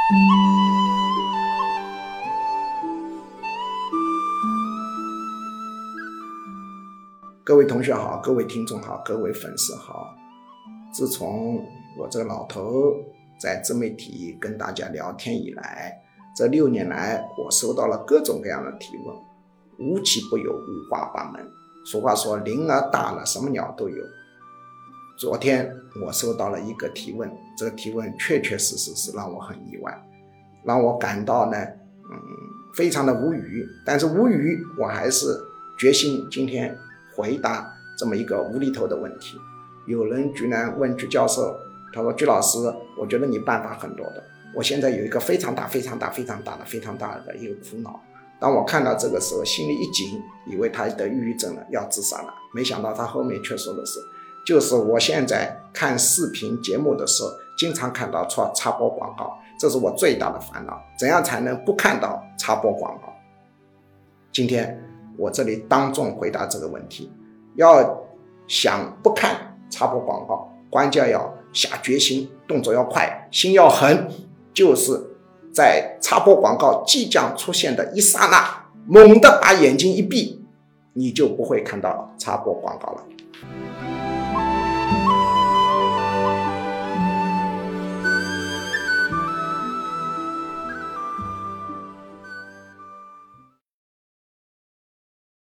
各位同学好，各位听众好，各位粉丝好。自从我这个老头在自媒体跟大家聊天以来，这6年来我收到了各种各样的提问，无奇不有，五花八门。俗话说铃儿大了什么鸟都有。昨天我收到了一个提问，这个提问确确实实是让我很意外，让我感到呢非常的无语。但是无语我还是决心今天回答这么一个无厘头的问题。有人居然问居教授，他说居老师，我觉得你办法很多的，我现在有一个非常大的一个苦恼。当我看到这个时候心里一紧，以为他得抑郁症了，要自杀了，没想到他后面却说的是，就是我现在看视频节目的时候经常看到插播广告，这是我最大的烦恼，怎样才能不看到插播广告？今天我这里当众回答这个问题。要想不看插播广告，关键要下决心，动作要快，心要狠，就是在插播广告即将出现的一刹那，猛地把眼睛一闭，你就不会看到插播广告了。